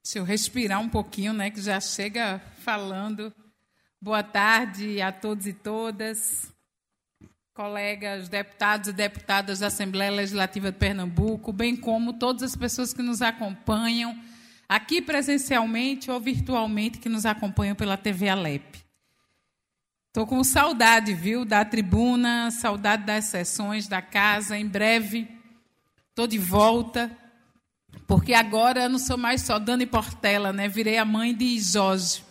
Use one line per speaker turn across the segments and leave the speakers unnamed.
Deixa eu respirar um pouquinho, né, que já chega falando. Boa tarde a todos e todas, colegas deputados e deputadas da Assembleia Legislativa de Pernambuco, bem como todas as pessoas que nos acompanham aqui presencialmente ou virtualmente, que nos acompanham pela TV Alep. Estou com saudade, viu, da tribuna, saudade das sessões da casa. Em breve estou de volta, porque agora eu não sou mais só Dani Portela, né? Virei a mãe de Jorge.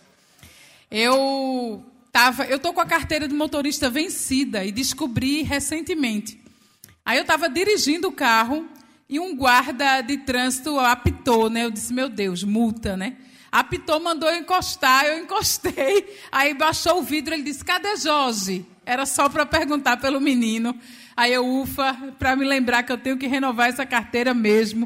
Eu estou com a carteira de motorista vencida e descobri recentemente. Aí eu estava dirigindo o carro e um guarda de trânsito apitou, né? Eu disse, meu Deus, multa, né? Apitou, mandou eu encostar, eu encostei. Aí baixou o vidro, ele disse, cadê Jorge? Era só para perguntar pelo menino. Aí eu, ufa, para me lembrar que eu tenho que renovar essa carteira mesmo.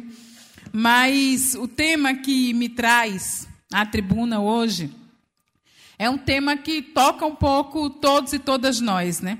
Mas o tema que me traz à tribuna hoje é um tema que toca um pouco todos e todas nós, né?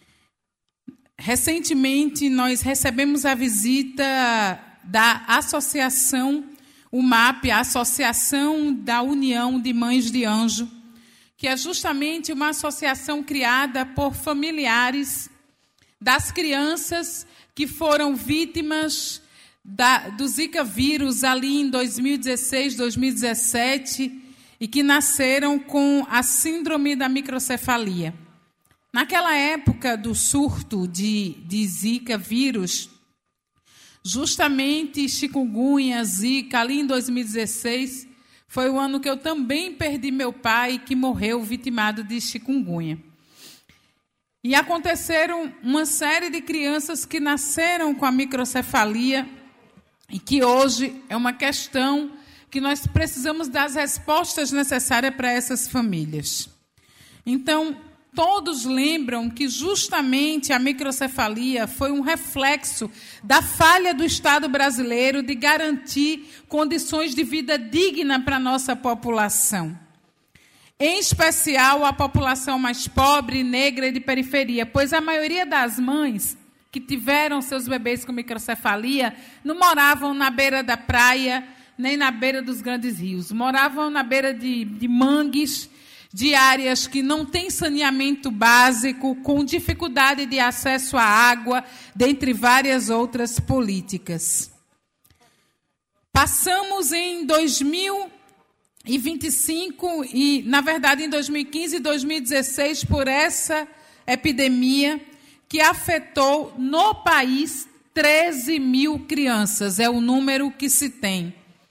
Recentemente, nós recebemos a visita da associação UMAP, a Associação da União de Mães de Anjo, que é justamente uma associação criada por familiares das crianças que foram vítimas do Zika vírus ali em 2016, 2017, e que nasceram com a síndrome da microcefalia. Naquela época do surto de Zika vírus, justamente chikungunya, Zika, ali em 2016, foi o ano que eu também perdi meu pai, que morreu vitimado de chikungunya. E aconteceram uma série de crianças que nasceram com a microcefalia e que hoje é uma questão que nós precisamos das respostas necessárias para essas famílias. Então, todos lembram que justamente a microcefalia foi um reflexo da falha do Estado brasileiro de garantir condições de vida digna para a nossa população. Em especial a população mais pobre, negra e de periferia, pois a maioria das mães que tiveram seus bebês com microcefalia não moravam na beira da praia, nem na beira dos grandes rios. Moravam na beira de mangues, de áreas que não têm saneamento básico, com dificuldade de acesso à água, dentre várias outras políticas. Passamos em 2025 e, na verdade, em 2015 e 2016, por essa epidemia que afetou no país 13 mil crianças, é o número que se tem.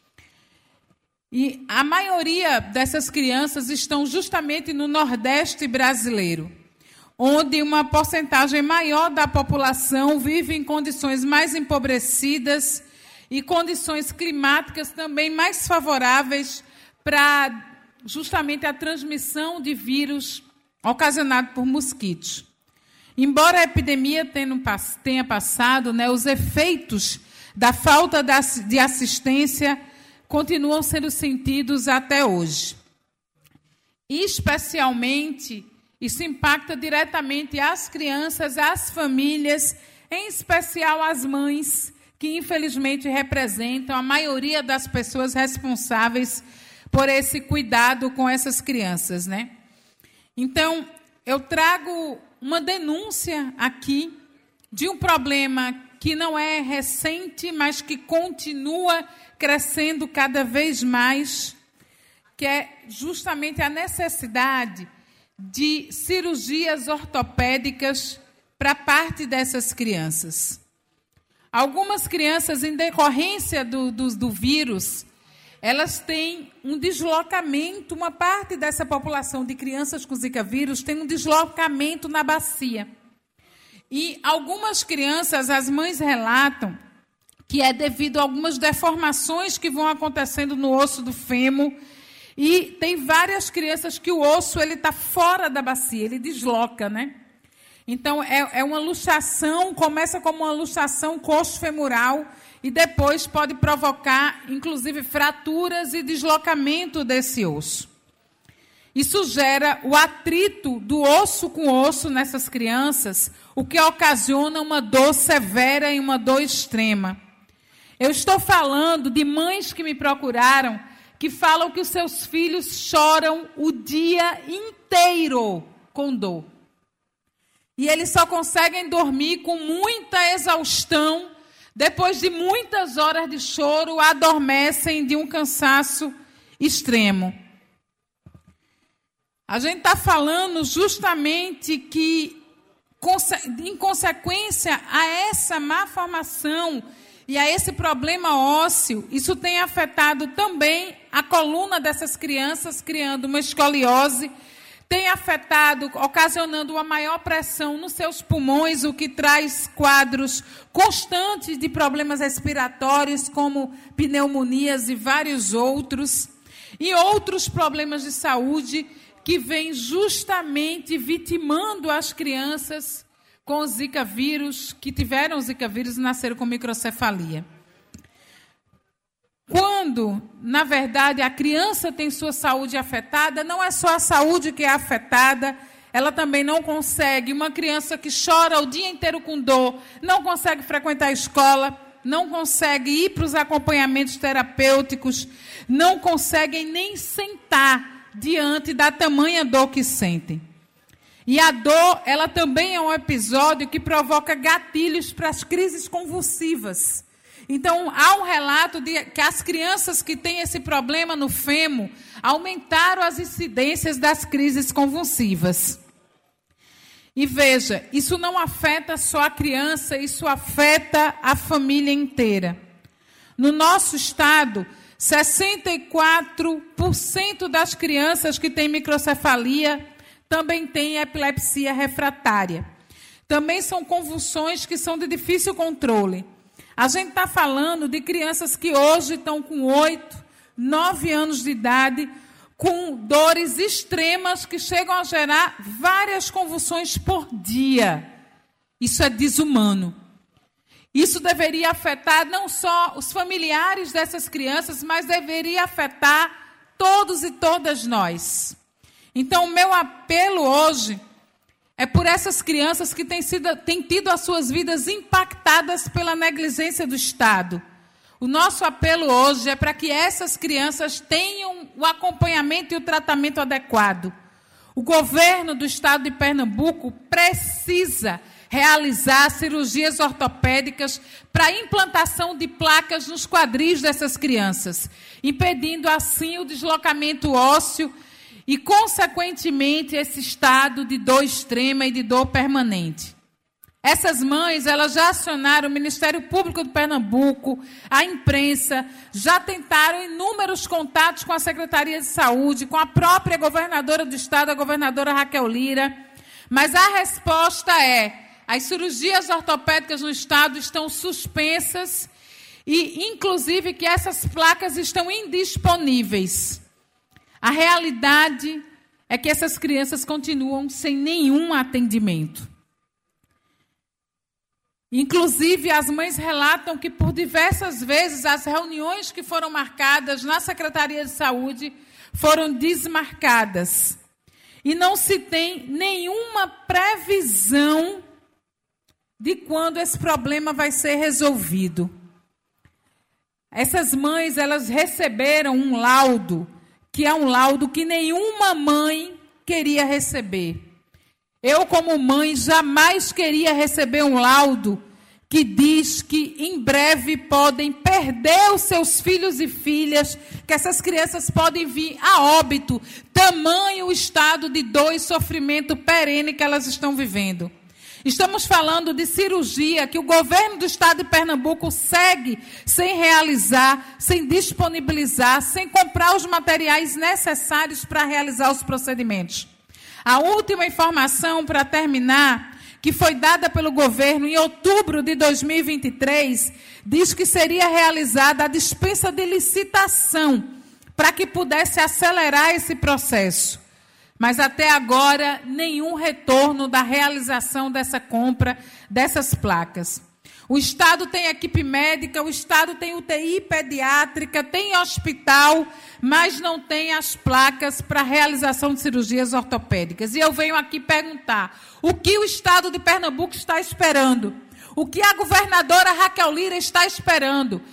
E a maioria dessas crianças estão justamente no Nordeste brasileiro, onde uma porcentagem maior da população vive em condições mais empobrecidas e condições climáticas também mais favoráveis para justamente a transmissão de vírus ocasionado por mosquitos. Embora a epidemia tenha passado, né, os efeitos da falta de assistência continuam sendo sentidos até hoje. E, especialmente, isso impacta diretamente as crianças, as famílias, em especial as mães, que infelizmente representam a maioria das pessoas responsáveis por esse cuidado com essas crianças, né? Então, eu trago uma denúncia aqui de um problema que não é recente, mas que continua crescendo cada vez mais, que é justamente a necessidade de cirurgias ortopédicas para parte dessas crianças. Algumas crianças, em decorrência do vírus, elas têm um deslocamento, uma parte dessa população de crianças com Zika vírus tem um deslocamento na bacia. E algumas crianças, as mães relatam que é devido a algumas deformações que vão acontecendo no osso do fêmur, e tem várias crianças que o osso está fora da bacia, ele desloca, né? Então, é uma luxação, começa como uma luxação coxo-femoral e depois pode provocar, inclusive, fraturas e deslocamento desse osso. Isso gera o atrito do osso com osso nessas crianças, o que ocasiona uma dor severa e uma dor extrema. Eu estou falando de mães que me procuraram que falam que os seus filhos choram o dia inteiro com dor. E eles só conseguem dormir com muita exaustão. Depois de muitas horas de choro, adormecem de um cansaço extremo. A gente está falando justamente que, em consequência a essa má formação e a esse problema ósseo, isso tem afetado também a coluna dessas crianças, criando uma escoliose, tem afetado, ocasionando uma maior pressão nos seus pulmões, o que traz quadros constantes de problemas respiratórios, como pneumonias e vários outros, e outros problemas de saúde que vêm justamente vitimando as crianças com o Zika vírus, que tiveram o Zika vírus e nasceram com microcefalia. Quando, na verdade, a criança tem sua saúde afetada, não é só a saúde que é afetada, ela também não consegue. Uma criança que chora o dia inteiro com dor, não consegue frequentar a escola, não consegue ir para os acompanhamentos terapêuticos, não conseguem nem sentar diante da tamanha dor que sentem. E a dor, ela também é um episódio que provoca gatilhos para as crises convulsivas. Então, há um relato de que as crianças que têm esse problema no fêmur aumentaram as incidências das crises convulsivas. E veja, isso não afeta só a criança, isso afeta a família inteira. No nosso estado, 64% das crianças que têm microcefalia também têm epilepsia refratária. Também são convulsões que são de difícil controle. A gente está falando de crianças que hoje estão com 8, 9 anos de idade, com dores extremas que chegam a gerar várias convulsões por dia. Isso é desumano. Isso deveria afetar não só os familiares dessas crianças, mas deveria afetar todos e todas nós. Então, o meu apelo hoje é por essas crianças que têm tido as suas vidas impactadas pela negligência do Estado. O nosso apelo hoje é para que essas crianças tenham o acompanhamento e o tratamento adequado. O governo do Estado de Pernambuco precisa realizar cirurgias ortopédicas para a implantação de placas nos quadris dessas crianças, impedindo assim o deslocamento ósseo e, consequentemente, esse estado de dor extrema e de dor permanente. Essas mães, elas já acionaram o Ministério Público de Pernambuco, a imprensa, já tentaram inúmeros contatos com a Secretaria de Saúde, com a própria governadora do estado, a governadora Raquel Lira, mas a resposta é: as cirurgias ortopédicas no estado estão suspensas e, inclusive, que essas placas estão indisponíveis. A realidade é que essas crianças continuam sem nenhum atendimento. Inclusive, as mães relatam que, por diversas vezes, as reuniões que foram marcadas na Secretaria de Saúde foram desmarcadas. E não se tem nenhuma previsão de quando esse problema vai ser resolvido. Essas mães, elas receberam um laudo, que é um laudo que nenhuma mãe queria receber. Eu, como mãe, jamais queria receber um laudo que diz que em breve podem perder os seus filhos e filhas, que essas crianças podem vir a óbito, tamanho o estado de dor e sofrimento perene que elas estão vivendo. Estamos falando de cirurgia que o governo do estado de Pernambuco segue sem realizar, sem disponibilizar, sem comprar os materiais necessários para realizar os procedimentos. A última informação, para terminar, que foi dada pelo governo em outubro de 2023, diz que seria realizada a dispensa de licitação para que pudesse acelerar esse processo. Mas até agora, nenhum retorno da realização dessa compra dessas placas. O Estado tem equipe médica, o Estado tem UTI pediátrica, tem hospital, mas não tem as placas para a realização de cirurgias ortopédicas. E eu venho aqui perguntar, o que o Estado de Pernambuco está esperando? O que a governadora Raquel Lira está esperando?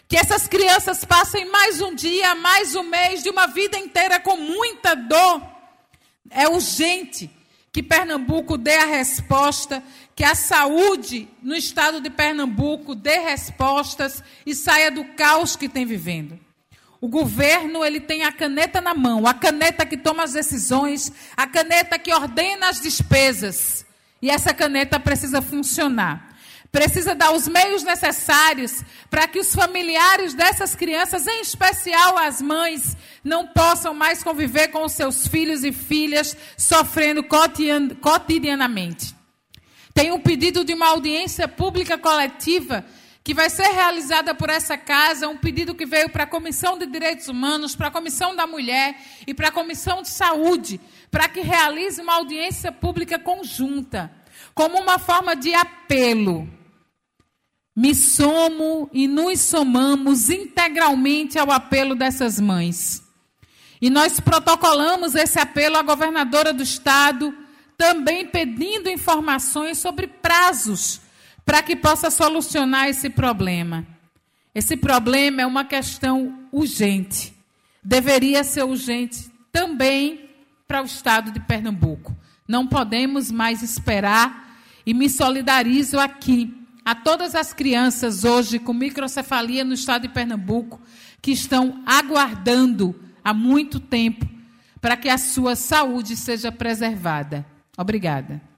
Que essas crianças passem mais um dia, mais um mês, de uma vida inteira com muita dor. É urgente que Pernambuco dê a resposta, que a saúde no estado de Pernambuco dê respostas e saia do caos que tem vivendo. O governo, ele tem a caneta na mão, a caneta que toma as decisões, a caneta que ordena as despesas. E essa caneta precisa funcionar. Precisa dar os meios necessários para que os familiares dessas crianças, em especial as mães, não possam mais conviver com os seus filhos e filhas sofrendo cotidianamente. Tem um pedido de uma audiência pública coletiva que vai ser realizada por essa casa, um pedido que veio para a Comissão de Direitos Humanos, para a Comissão da Mulher e para a Comissão de Saúde, para que realize uma audiência pública conjunta, como uma forma de apelo. Me somo e nos somamos integralmente ao apelo dessas mães. E nós protocolamos esse apelo à governadora do estado, também pedindo informações sobre prazos para que possa solucionar esse problema. Esse problema é uma questão urgente. Deveria ser urgente também para o estado de Pernambuco. Não podemos mais esperar e me solidarizo aqui a todas as crianças hoje com microcefalia no estado de Pernambuco que estão aguardando há muito tempo para que a sua saúde seja preservada. Obrigada.